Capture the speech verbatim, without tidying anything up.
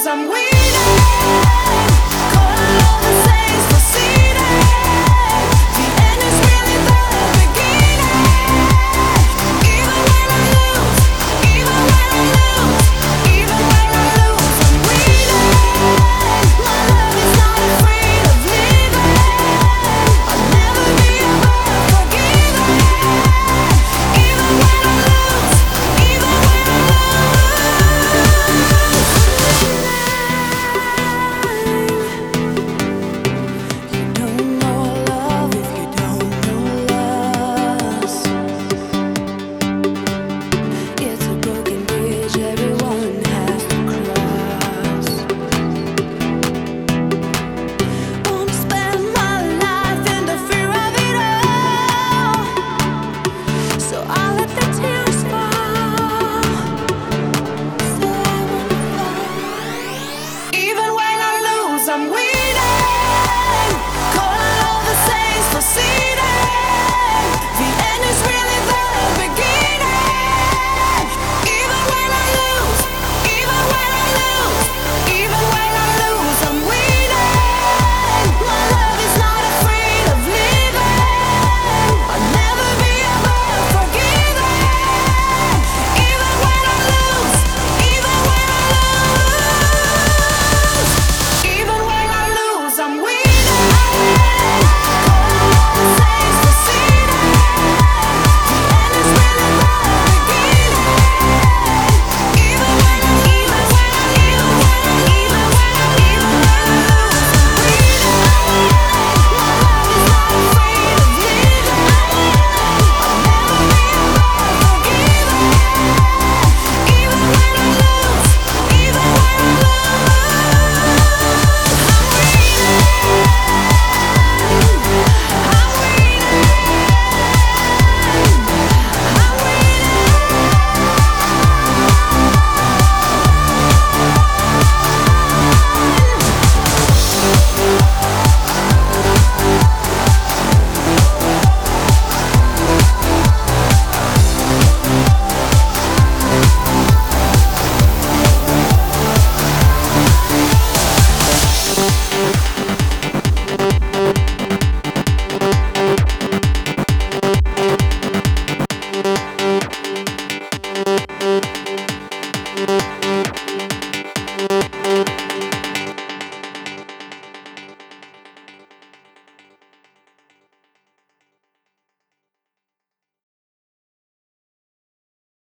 I'm waiting. Calling all the saints proceeding. The end is really the beginning. Even when I lose, even when I lose, even when I lose, I'm waiting. My love is not afraid of leaving. I'll never be above forgiving. Even when I lose, even when I I'm waiting, calling all the saints proceeding. The end is